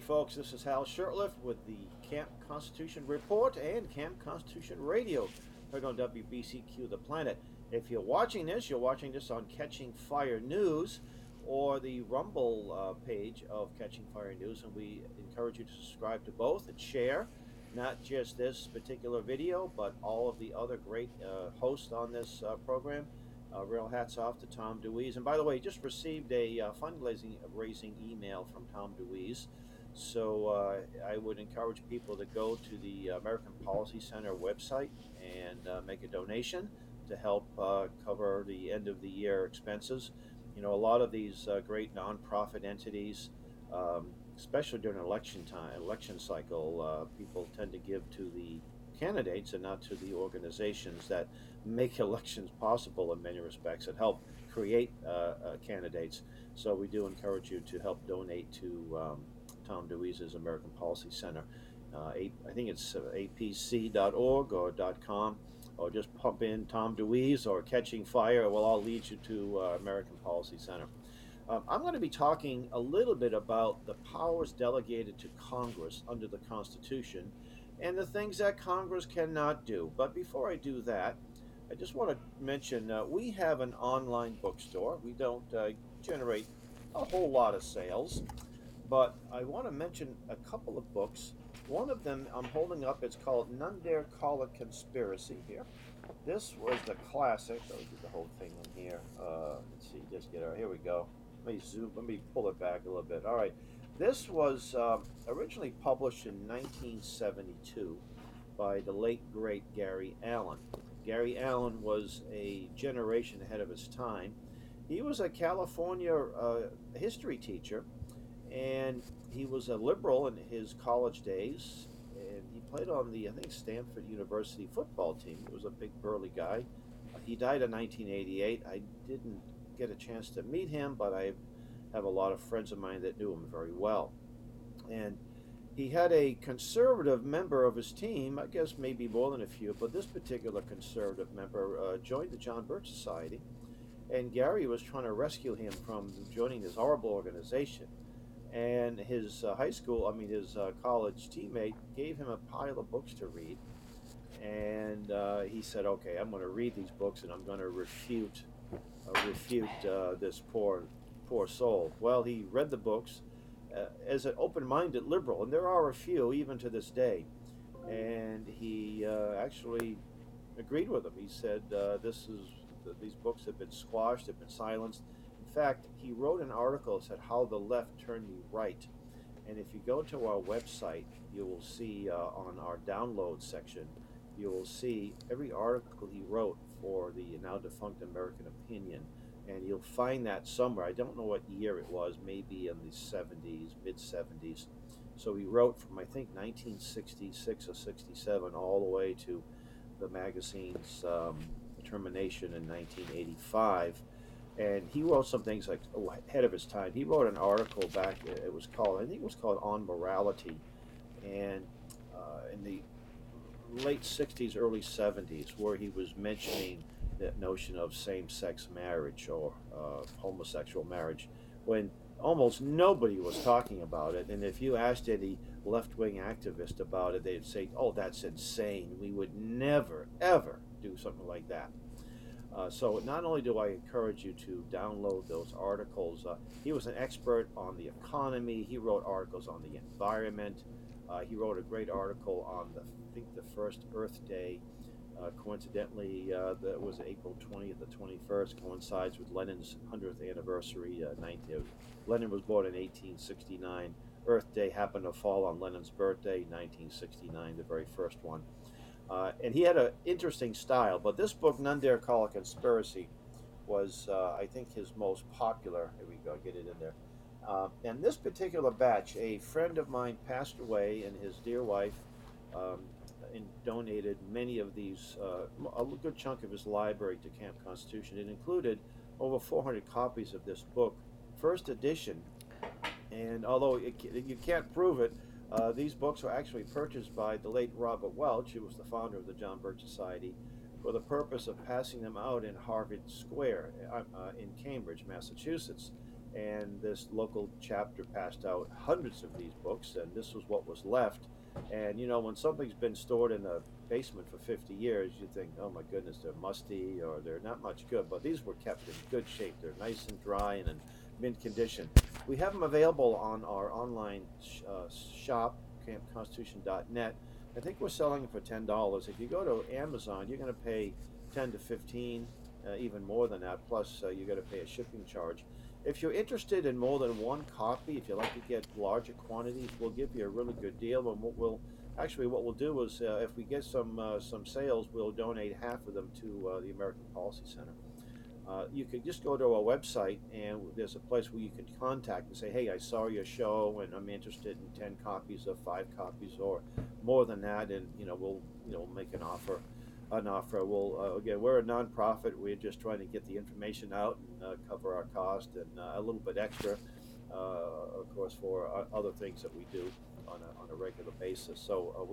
folks. This is Hal Shurtleff with the Camp Constitution Report and Camp Constitution Radio, heard on WBCQ The Planet. If you're watching this on Catching Fire News or the Rumble page of Catching Fire News, and we encourage you to subscribe to both and share not just this particular video, but all of the other great hosts on this program. Real hats off to Tom DeWeese. And by the way, just received a fundraising email from Tom DeWeese. So I would encourage people to go to the American Policy Center website and make a donation to help cover the end of the year expenses. You know, a lot of these great nonprofit entities, especially during election cycle, people tend to give to the candidates and not to the organizations that make elections possible in many respects and help create candidates. So we do encourage you to help donate to Tom DeWeese's American Policy Center. I think it's apc.org or .com, or just pump in Tom DeWeese or Catching Fire. It will all lead you to American Policy Center. I'm going to be talking a little bit about the powers delegated to Congress under the Constitution and the things that Congress cannot do. But before I do that, I just want to mention we have an online bookstore. We don't generate a whole lot of sales, but I want to mention a couple of books. One of them I'm holding up. It's called None Dare Call It Conspiracy here. This was the classic. I'll get the whole thing in here. Let's see, just get it. Here we go. Let me pull it back a little bit. All right. This was originally published in 1972 by the late, great Gary Allen. Gary Allen was a generation ahead of his time. He was a California history teacher, and he was a liberal in his college days, and he played on the, I think, Stanford University football team. He was a big, burly guy. He died in 1988. I didn't get a chance to meet him, but I have a lot of friends of mine that knew him very well. And he had a conservative member of his team, I guess maybe more than a few, but this particular conservative member joined the John Birch Society, and Gary was trying to rescue him from joining this horrible organization. And his his college teammate gave him a pile of books to read, and he said, okay, I'm going to read these books and I'm going to refute this poor soul. Well, he read the books as an open-minded liberal, and there are a few even to this day, and he actually agreed with him. He said these books have been squashed, have been silenced. In fact, he wrote an article that said how the left turned me right, and if you go to our website, you will see on our download section, you will see every article he wrote for the now defunct American Opinion. And you'll find that somewhere. I don't know what year it was, maybe in the 70s, mid-70s. So he wrote from, I think, 1966 or 67 all the way to the magazine's termination in 1985. And he wrote some things like ahead of his time. He wrote an article back, I think it was called On Morality. And in the late 60s, early 70s, where he was mentioning that notion of same-sex marriage or homosexual marriage, when almost nobody was talking about it. And if you asked any left-wing activist about it, they'd say, oh, that's insane. We would never, ever do something like that. So not only do I encourage you to download those articles, he was an expert on the economy. He wrote articles on the environment. He wrote a great article on the first Earth Day. Coincidentally, that was April 20th to 21st, coincides with Lenin's 100th anniversary. Lenin was born in 1869. Earth Day happened to fall on Lenin's birthday, 1969, the very first one. And he had an interesting style, but this book, None Dare Call It Conspiracy, was, I think, his most popular. Here we go, get it in there. And this particular batch, a friend of mine passed away, and his dear wife and donated many of these, a good chunk of his library to Camp Constitution. It included over 400 copies of this book, first edition. And although you can't prove it, these books were actually purchased by the late Robert Welch, who was the founder of the John Birch Society, for the purpose of passing them out in Harvard Square in Cambridge, Massachusetts. and this local chapter passed out hundreds of these books, and this was what was left. And when something's been stored in a basement for 50 years, you think, oh my goodness, they're musty or they're not much good. But these were kept in good shape. They're nice and dry and in mint condition. We have them available on our online shop, campconstitution.net. I think we're selling them for $10. If you go to Amazon, you're going to pay 10 to 15, even more than that. Plus, you're going to pay a shipping charge. If you're interested in more than one copy, if you like to get larger quantities, we'll give you a really good deal. And what we'll do is, if we get some sales, we'll donate half of them to the American Policy Center. You could just go to our website, and there's a place where you can contact and say, hey, I saw your show and I'm interested in 10 copies or 5 copies or more than that, and we'll make an offer. Again, we're a nonprofit. We're just trying to get the information out and cover our cost and a little bit extra, of course, for other things that we do on a regular basis. So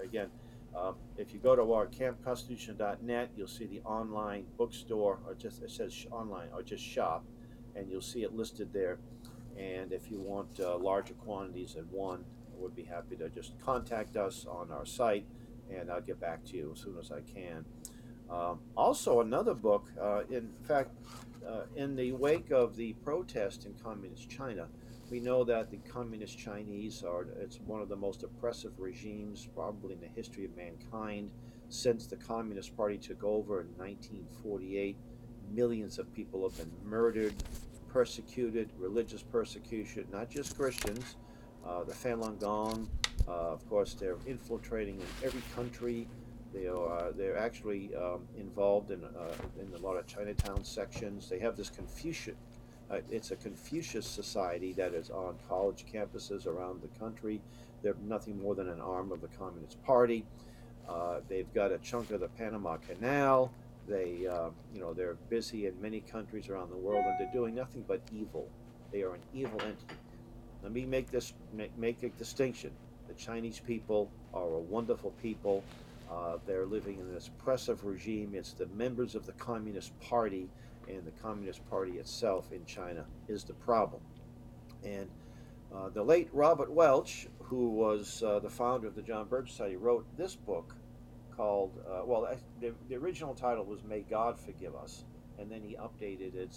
if you go to our campconstitution.net, you'll see the online bookstore, or it says online, or just shop, and you'll see it listed there. And if you want larger quantities than one, I would be happy to just contact us on our site, and I'll get back to you as soon as I can. Also, another book, in fact, in the wake of the protest in communist China, we know that the communist Chinese it's one of the most oppressive regimes probably in the history of mankind. Since the Communist Party took over in 1948, millions of people have been murdered, persecuted, religious persecution, not just Christians. The Falun Gong, of course, they're infiltrating in every country. They're actually involved in a lot of Chinatown sections. They have this Confucius. It's a Confucius society that is on college campuses around the country. They're nothing more than an arm of the Communist Party. They've got a chunk of the Panama Canal. They're busy in many countries around the world, and they're doing nothing but evil. They are an evil entity. Let me make a distinction. The Chinese people are a wonderful people. They're living in this oppressive regime. It's the members of the Communist Party, and the Communist Party itself in China is the problem. And the late Robert Welch, who was the founder of the John Birch Society, wrote this book called, the original title was May God Forgive Us, and then he updated it,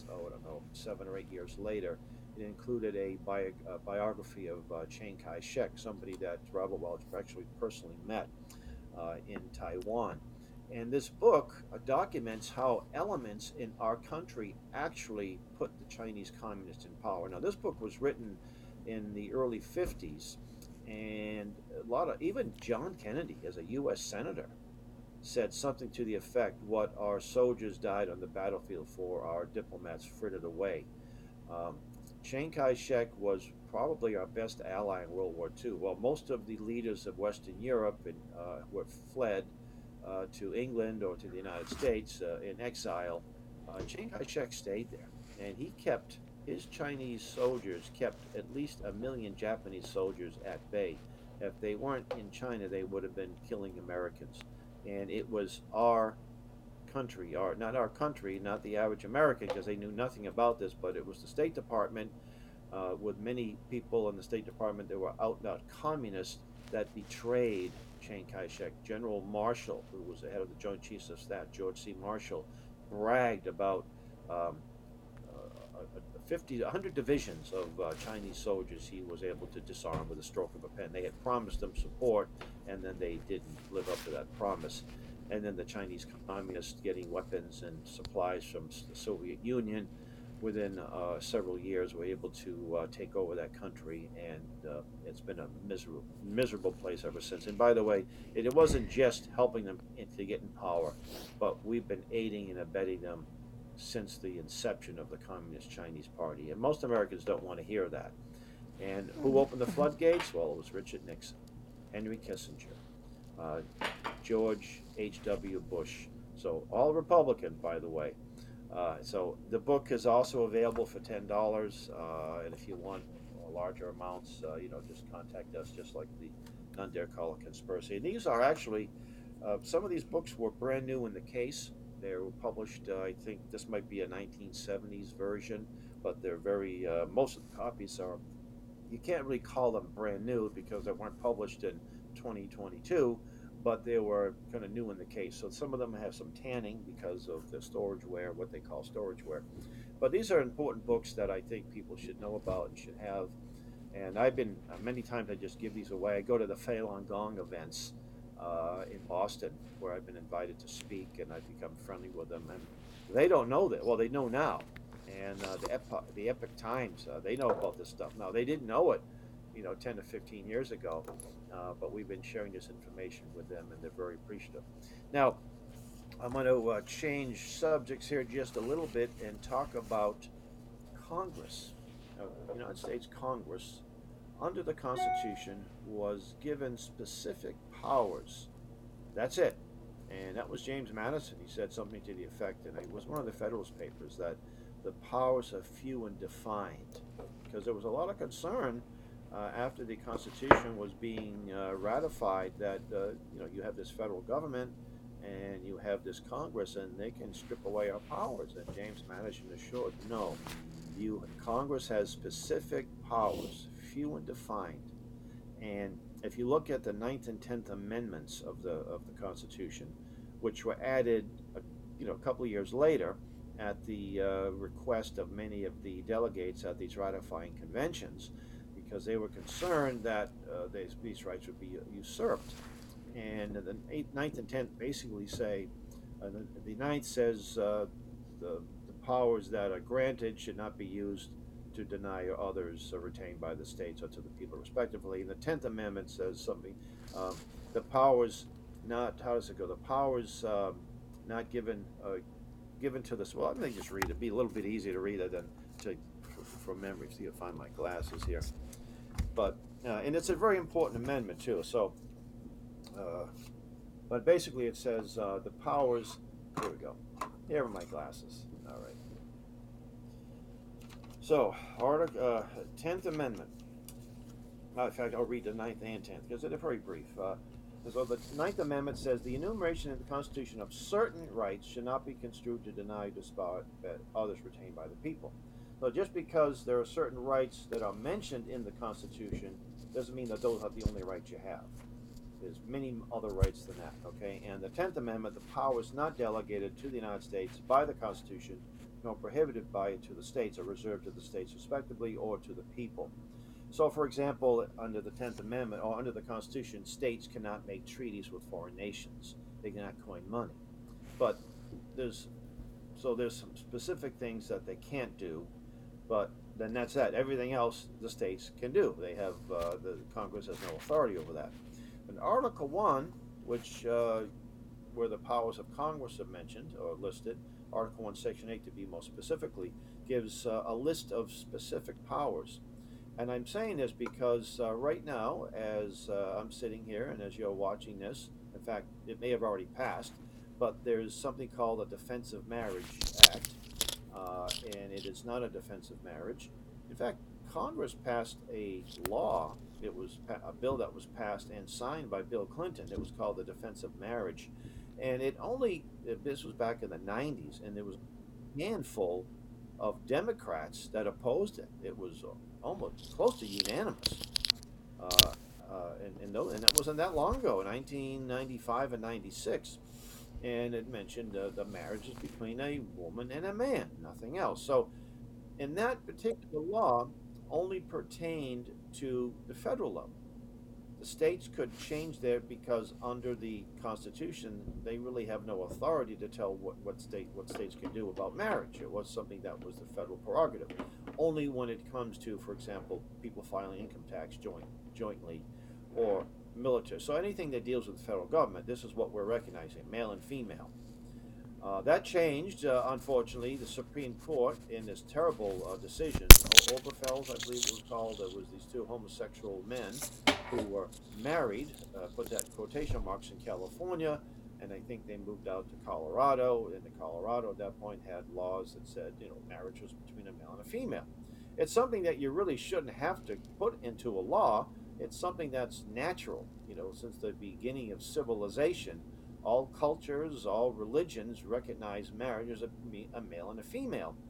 7 or 8 years later. It included a biography of Chiang Kai-shek, somebody that Robert Welch actually personally met in Taiwan. And this book documents how elements in our country actually put the Chinese communists in power. Now, this book was written in the early 50s, and even John Kennedy, as a U.S. senator, said something to the effect, what our soldiers died on the battlefield for, our diplomats frittered away. Chiang Kai-shek was probably our best ally in World War II. Well, most of the leaders of Western Europe were fled to England or to the United States in exile. Chiang Kai-shek stayed there, and his Chinese soldiers kept at least 1 million Japanese soldiers at bay. If they weren't in China, they would have been killing Americans. And it was our country, not the average American, because they knew nothing about this, but it was the State Department, with many people in the State Department that were out and out communists, that betrayed Chiang Kai-shek. General Marshall, who was the head of the Joint Chiefs of Staff, George C. Marshall, bragged about 100 divisions of Chinese soldiers he was able to disarm with a stroke of a pen. They had promised them support, and then they didn't live up to that promise. And then the Chinese communists, getting weapons and supplies from the Soviet Union, within several years were able to take over that country, and it's been a miserable place ever since. And by the way, it wasn't just helping them to get in power, but we've been aiding and abetting them since the inception of the Communist Chinese Party. And most Americans don't want to hear that. And who opened the floodgates? Well, it was Richard Nixon, Henry Kissinger, George H.W. Bush. So all Republican, by the way. So the book is also available for $10, and if you want larger amounts, just contact us, just like the None Dare Call a Conspiracy. And these are actually, some of these books were brand new in the case. They were published, I think this might be a 1970s version. but they're very, most of the copies are, you can't really call them brand new because they weren't published in 2022, but they were kind of new in the case. So some of them have some tanning because of the storage wear, what they call storage wear. But these are important books that I think people should know about and should have. And I've been, many times I just give these away. I go to the Falun Gong events in Boston where I've been invited to speak, and I've become friendly with them. And they don't know that. Well, they know now. And the Epic Times, they know about this stuff now. They didn't know it, 10 to 15 years ago, but we've been sharing this information with them, and they're very appreciative. Now, I'm going to change subjects here just a little bit and talk about Congress. The United States Congress, under the Constitution, was given specific powers. That's it. And that was James Madison. He said something to the effect, and it was one of the Federalist Papers, that the powers are few and defined. Because there was a lot of concern after the Constitution was being ratified that you have this federal government and you have this Congress, and they can strip away our powers. And James Madison assured, no, Congress has specific powers, few and defined. And if you look at the Ninth and Tenth Amendments of the Constitution, which were added, a couple of years later, at the request of many of the delegates at these ratifying conventions, because they were concerned that these rights would be usurped. And the Ninth and Tenth basically say, the Ninth says the powers that are granted should not be used to deny others retained by the states or to the people respectively. And the 10th Amendment says something, the powers not, how does it go? The powers not given to this, well, let me just read it. It'd be a little bit easier to read it than from memory. See, I'll find my glasses here. But, and it's a very important amendment too. So, but basically it says the powers, here we go. Here are my glasses. All right. So, 10th Amendment. In fact, I'll read the 9th and 10th because they're very brief. So the 9th Amendment says the enumeration in the Constitution of certain rights should not be construed to deny or others retained by the people. So just because there are certain rights that are mentioned in the Constitution doesn't mean that those are the only rights you have. There's many other rights than that, okay? And the 10th Amendment, the powers not delegated to the United States by the Constitution, nor prohibited by it to the states, are reserved to the states respectively or to the people. So, for example, under the 10th Amendment or under the Constitution, states cannot make treaties with foreign nations. They cannot coin money. But there's some specific things that they can't do, but then that's that. Everything else the states can do. They have, the Congress has no authority over that. In Article 1, which where the powers of Congress are mentioned or listed, Article 1, Section 8 to be more specifically, gives a list of specific powers. And I'm saying this because right now, as I'm sitting here and as you're watching this, in fact, it may have already passed, but there's something called a Defensive Marriage Act, and it is not a defensive marriage. In fact, Congress passed a law. It was a bill that was passed and signed by Bill Clinton. It was called the Defensive Marriage. And this was back in the 90s, and there was a handful of Democrats that opposed it. It was almost close to unanimous. And that wasn't that long ago, 1995 and 96. And it mentioned the marriages between a woman and a man, nothing else. So, in that particular law, only pertained to the federal level. The states could change there because under the Constitution, they really have no authority to tell what states can do about marriage. It was something that was the federal prerogative. Only when it comes to, for example, people filing income tax jointly or military. So anything that deals with the federal government, this is what we're recognizing, male and female. That changed, unfortunately. The Supreme Court, in this terrible decision, Oberfels, I believe it was called, there was these two homosexual men who were married, put that in quotation marks, in California, and I think they moved out to Colorado, and Colorado at that point had laws that said, marriage was between a male and a female. It's something that you really shouldn't have to put into a law. It's something that's natural, since the beginning of civilization. All cultures, all religions recognize marriage as a male and a female.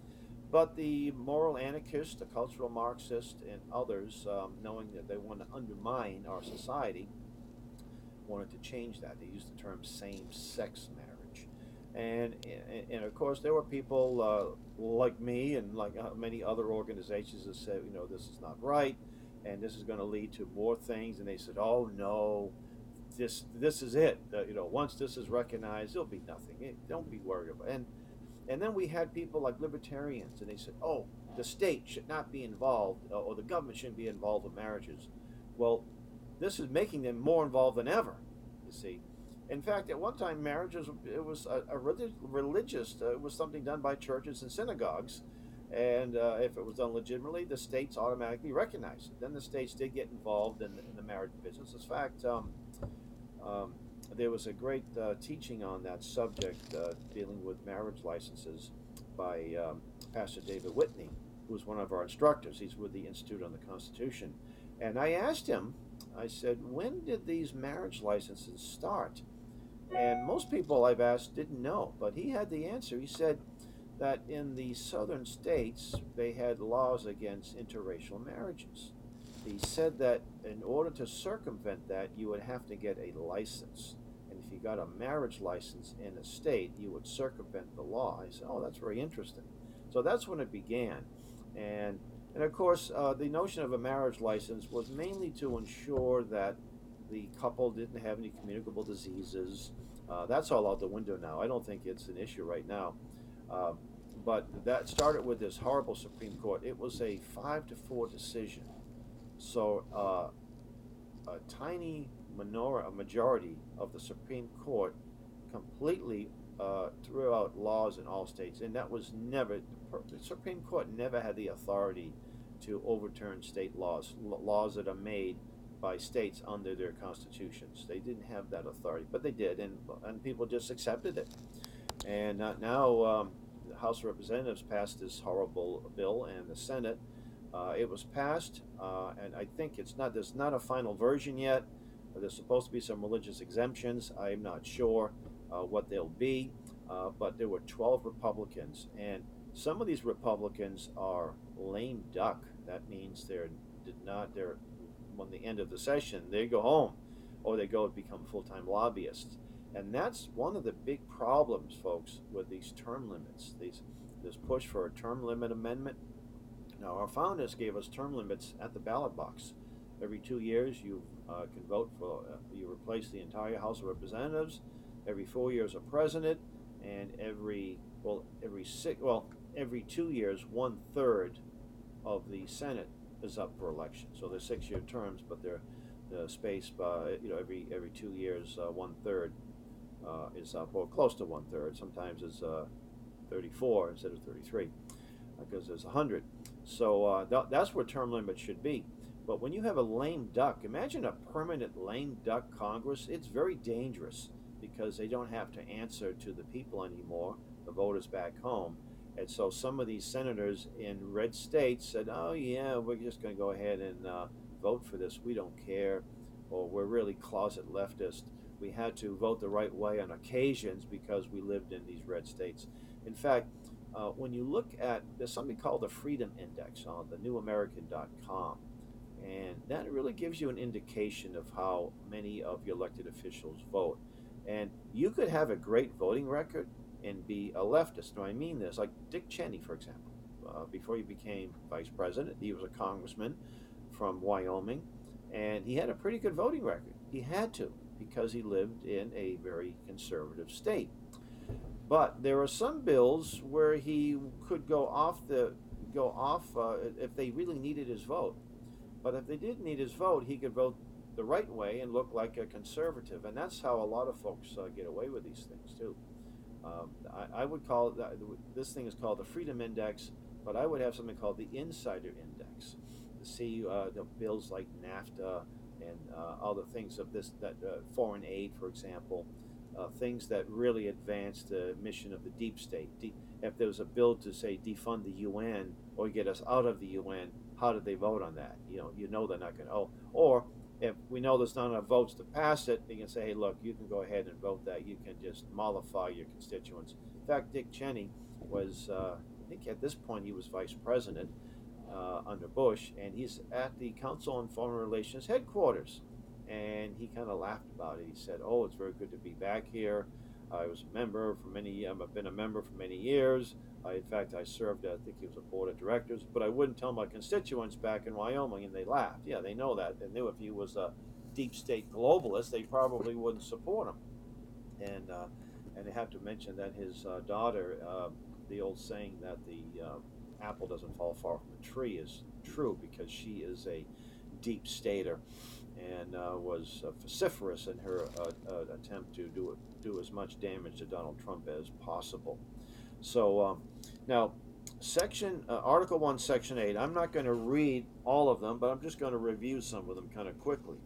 But the moral anarchists, the cultural Marxists, and others, knowing that they want to undermine our society, wanted to change that. They used the term same-sex marriage, and of course there were people like me and like many other organizations that said, this is not right, and this is going to lead to more things. And they said, oh no, this is it. Once this is recognized, there'll be nothing. Don't be worried about it. And then we had people like libertarians, and they said, oh, the state should not be involved, or the government shouldn't be involved in marriages. Well, this is making them more involved than ever, you see. In fact, at one time, marriages, it was a religious, it was something done by churches and synagogues. And if it was done legitimately, the states automatically recognized it. Then the states did get involved in the marriage business. In fact, um, there was a great teaching on that subject dealing with marriage licenses by Pastor David Whitney, who was one of our instructors. He's with the Institute on the Constitution. And I asked him, I said, when did these marriage licenses start? And most people I've asked didn't know, but he had the answer. He said that in the southern states, they had laws against interracial marriages. He said that in order to circumvent that, you would have to get a license. And if you got a marriage license in a state, you would circumvent the law. I said, oh, that's very interesting. So that's when it began. And of course, the notion of a marriage license was mainly to ensure that the couple didn't have any communicable diseases. That's all out the window now. I don't think it's an issue right now. Uh, but that started with this horrible Supreme Court. It was a 5-4 decision. So a tiny majority of the Supreme Court completely threw out laws in all states, and that was never, the Supreme Court never had the authority to overturn state laws that are made by states under their constitutions. They didn't have that authority, but they did, and people just accepted it. And now the House of Representatives passed this horrible bill, and the Senate, it was passed, and I think there's not a final version yet. There's supposed to be some religious exemptions. I'm not sure what they'll be, but there were 12 Republicans, and some of these Republicans are lame duck. That means they're when the end of the session, they go home, or they go become full-time lobbyists. And that's one of the big problems, folks, with these term limits, this push for a term limit amendment. Now, our founders gave us term limits at the ballot box. Every 2 years, you can vote for, you replace the entire House of Representatives. Every 4 years, a president, and every 2 years, 1/3 of the Senate is up for election. So they're 6-year terms, but they're spaced by, every 2 years, 1/3 is up, or close to 1/3. Sometimes it's 34 instead of 33, because there's 100. So that's where term limits should be. But when you have a lame duck, imagine a permanent lame duck Congress. It's very dangerous because they don't have to answer to the people anymore, the voters back home. And so some of these senators in red states said, oh yeah, we're just going to go ahead and vote for this. We don't care, or we're really closet leftist. We had to vote the right way on occasions because we lived in these red states. In fact, when you look at, there's something called the Freedom Index on the newamerican.com, and that really gives you an indication of how many of your elected officials vote. And you could have a great voting record and be a leftist. Now, I mean this, like Dick Cheney, for example. Before he became vice president, he was a congressman from Wyoming, and he had a pretty good voting record. He had to, because he lived in a very conservative state. But there are some bills where he could go off if they really needed his vote. But if they didn't need his vote, he could vote the right way and look like a conservative. And that's how a lot of folks get away with these things too. I would call it, this thing is called the Freedom Index, but I would have something called the Insider Index to see the bills like NAFTA and other things of foreign aid, for example, things that really advance the mission of the deep state. If there was a bill to say defund the UN or get us out of the UN, how did they vote on that? You know they're not going to. Or if we know there's not enough votes to pass it, they can say, hey, look, you can go ahead and vote that. You can just mollify your constituents. In fact, Dick Cheney was think at this point he was vice president under Bush, and he's at the Council on Foreign Relations headquarters, and he kind of laughed about it. He said, "Oh, it's very good to be back here. I was a member for many. I've been a member for many years. In fact, I served. I think he was a board of directors, but I wouldn't tell my constituents back in Wyoming." And they laughed. Yeah, they know that. They knew if he was a deep state globalist, they probably wouldn't support him. And they have to mention that his daughter, the old saying that the apple doesn't fall far from the tree, is true, because she is a deep stater and was vociferous in her attempt to do as much damage to Donald Trump as possible. So now, Article 1, Section 8, I'm not going to read all of them, but I'm just going to review some of them kind of quickly.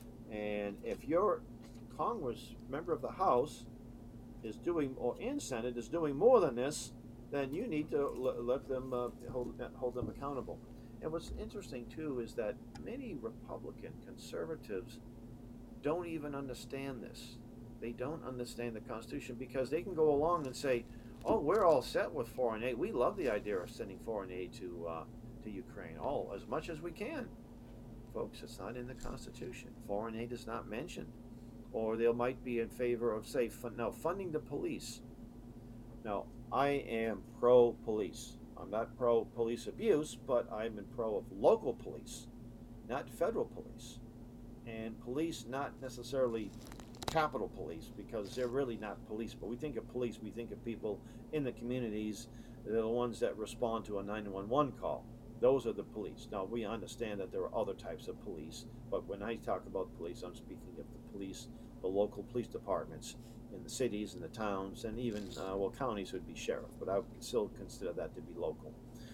And if your Congress member of the House is doing, or in Senate is doing more than this, then you need to let them hold them accountable. And what's interesting too is that many Republican conservatives don't even understand this. They don't understand the Constitution, because they can go along and say, "Oh, we're all set with foreign aid. We love the idea of sending foreign aid to Ukraine, as much as we can." Folks, it's not in the Constitution. Foreign aid is not mentioned. Or they might be in favor of, say, funding the police. Now, I am pro-police. I'm not pro-police abuse, but I'm in pro of local police, not federal police. And police, not necessarily Capitol Police, because they're really not police. But we think of police, we think of people in the communities. They're the ones that respond to a 911 call. Those are the police. Now, we understand that there are other types of police, but when I talk about police, I'm speaking of the police, the local police departments in the cities and the towns, and even, counties would be sheriff, but I would still consider that to be local.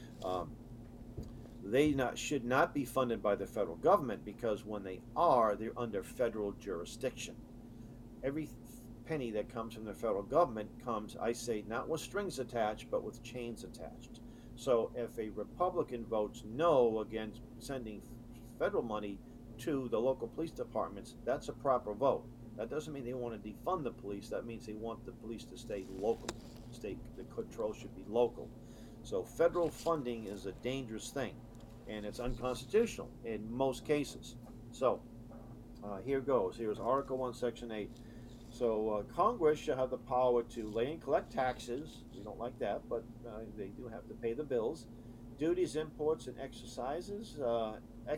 They should not be funded by the federal government, because when they are, they're under federal jurisdiction. Every penny that comes from the federal government comes, I say, not with strings attached, but with chains attached. So if a Republican votes no against sending federal money to the local police departments, that's a proper vote. That doesn't mean they want to defund the police. That means they want the police to stay local. The control should be local. So federal funding is a dangerous thing, and it's unconstitutional in most cases. So here goes. Here's Article 1, Section 8. So Congress shall have the power to lay and collect taxes. We don't like that, but they do have to pay the bills. Duties, imports, and excises, not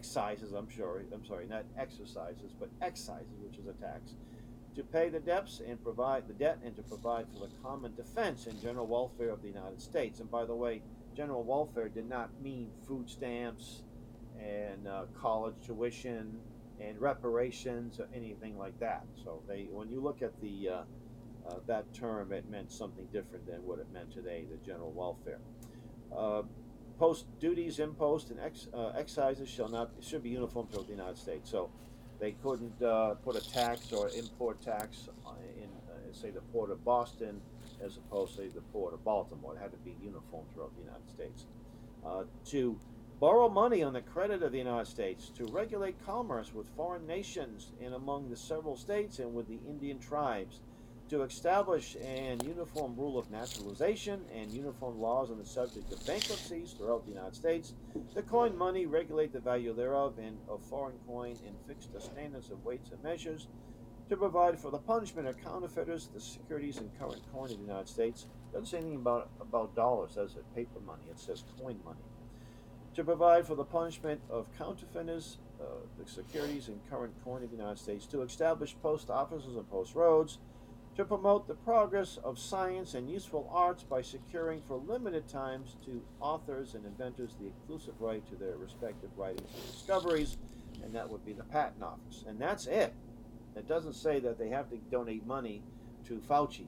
exercises, but excises, which is a tax, to pay the debts and provide the debt, and to provide for the common defense and general welfare of the United States. And by the way, general welfare did not mean food stamps and college tuition and reparations or anything like that. So when you look at that term, it meant something different than what it meant today, the general welfare. Post duties, imposts, and excises should be uniform throughout the United States. So they couldn't put a tax or import tax in, say, the port of Boston, as opposed to the port of Baltimore. It had to be uniform throughout the United States. To borrow money on the credit of the United States, to regulate commerce with foreign nations and among the several states and with the Indian tribes, to establish an uniform rule of naturalization and uniform laws on the subject of bankruptcies throughout the United States, to coin money, regulate the value thereof and of foreign coin, and fix the standards of weights and measures, to provide for the punishment of counterfeiters, the securities and current coin of the United States. It doesn't say anything about dollars, does it? Paper money. It says coin money. To provide for the punishment of counterfeiters, the securities and current coin of the United States, to establish post offices and post roads, to promote the progress of science and useful arts by securing for limited times to authors and inventors the exclusive right to their respective writings and discoveries, and that would be the Patent Office. And that's it. It doesn't say that they have to donate money to Fauci,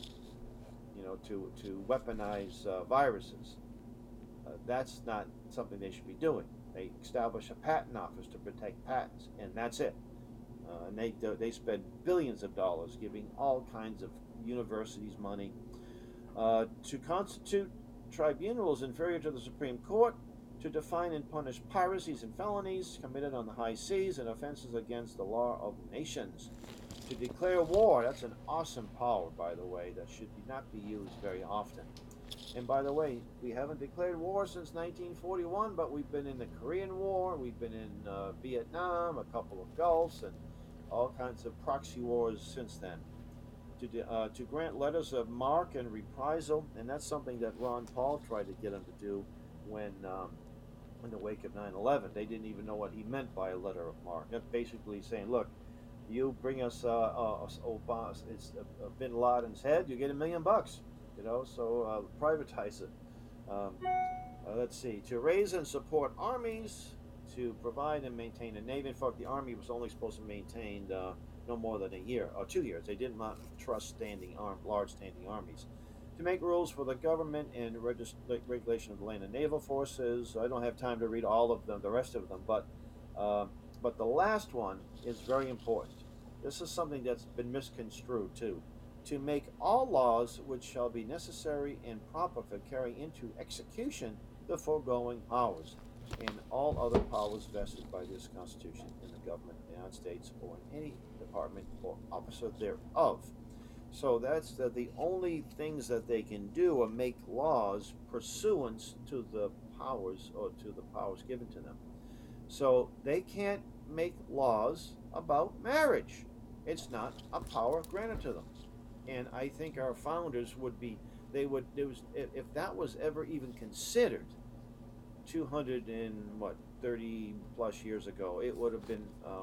to weaponize viruses. That's not something they should be doing. They establish a patent office to protect patents, and that's it. And they spend billions of dollars giving all kinds of universities money to constitute tribunals inferior to the Supreme Court, to define and punish piracies and felonies committed on the high seas and offenses against the law of nations. To declare war, that's an awesome power, by the way, that should not be used very often. And by the way, we haven't declared war since 1941, but we've been in the Korean War, we've been in Vietnam, a couple of Gulfs, and all kinds of proxy wars since then. To grant letters of marque and reprisal, and that's something that Ron Paul tried to get him to do when, in the wake of 9/11. They didn't even know what he meant by a letter of marque. That's basically saying, look, you bring us Obama, it's Bin Laden's head, you get $1 million. So privatize it. Um, let's see. To raise and support armies, to provide and maintain a navy. In fact, the army was only supposed to maintain no more than a year or 2 years. They did not trust large standing armies. To make rules for the government and regulation of the land and naval forces. I don't have time to read all of them, the rest of them, but the last one is very important. This is something that's been misconstrued too. To make all laws which shall be necessary and proper for carrying into execution the foregoing powers, and all other powers vested by this Constitution in the government of the United States or in any department or officer thereof. So that's the only things that they can do are make laws pursuant to the powers or to the powers given to them. So they can't make laws about marriage. It's not a power granted to them. And I think our founders would be, if that was ever even considered 230 plus years ago, it would have been,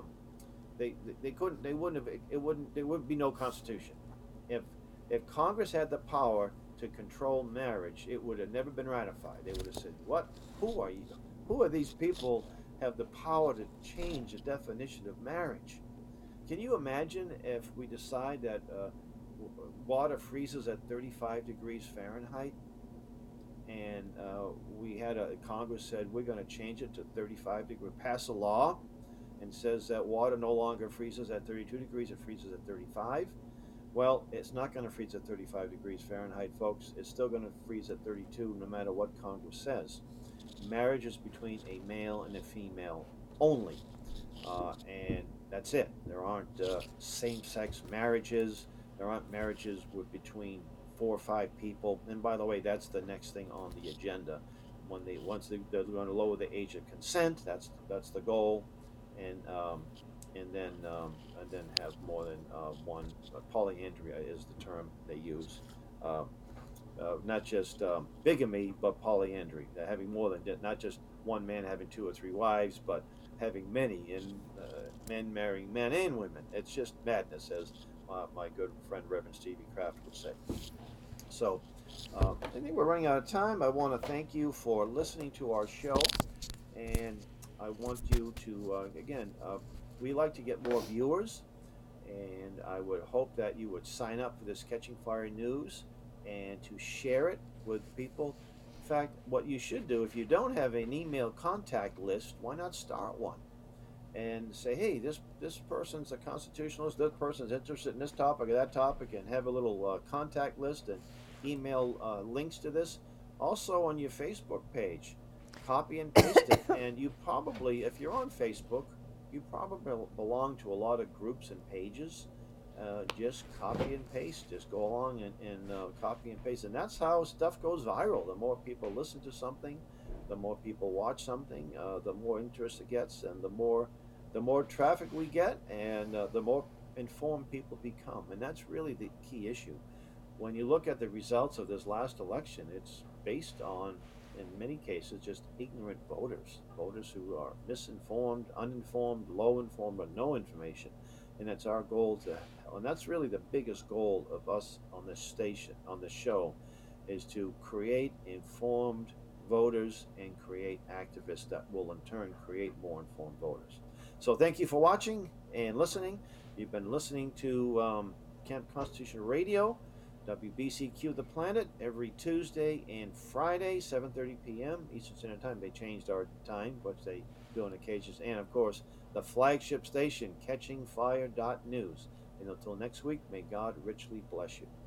there would be no constitution. If Congress had the power to control marriage, it would have never been ratified. They would have said, what, who are you? Who are these people have the power to change the definition of marriage? Can you imagine if we decide that water freezes at 35 degrees Fahrenheit, and we had Congress said we're going to change it to 35 degrees, pass a law and says that water no longer freezes at 32 degrees, it freezes at 35. Well, it's not going to freeze at 35 degrees Fahrenheit, folks. It's still going to freeze at 32 no matter what Congress says. Marriage is between a male and a female only, and that's it. There aren't same-sex marriages. There aren't marriages between 4 or 5 people. And by the way, that's the next thing on the agenda. Once they're going to lower the age of consent, that's the goal, and then have more than one. Polyandry is the term they use. Not just bigamy, but polyandry. Having more than not just one man having 2 or 3 wives, but having many, and men marrying men and women. It's just madness, as my good friend Reverend Stevie Kraft would say. So I think we're running out of time. I want to thank you for listening to our show, and I want you to we like to get more viewers, and I would hope that you would sign up for this Catching Fire News and to share it with people. In fact, what you should do, if you don't have an email contact list, why not start one? And say, hey, this person's a constitutionalist, this person's interested in this topic or that topic, and have a little contact list and email links to this. Also on your Facebook page, copy and paste it. And you probably, if you're on Facebook, you probably belong to a lot of groups and pages. Just copy and paste. Just go along and copy and paste. And that's how stuff goes viral. The more people listen to something, the more people watch something, the more interest it gets, and the more traffic we get, and the more informed people become. And that's really the key issue. When you look at the results of this last election, it's based on, in many cases, just ignorant voters who are misinformed, uninformed, low informed, or no information. And it's our goal and that's really the biggest goal of us on this station, on this show, is to create informed voters and create activists that will in turn create more informed voters. So thank you for watching and listening. You've been listening to Camp Constitution Radio, WBCQ The Planet, every Tuesday and Friday, 7:30 p.m. Eastern Standard Time. They changed our time, which they do on occasions. And, of course, the flagship station, catchingfire.news. And until next week, may God richly bless you.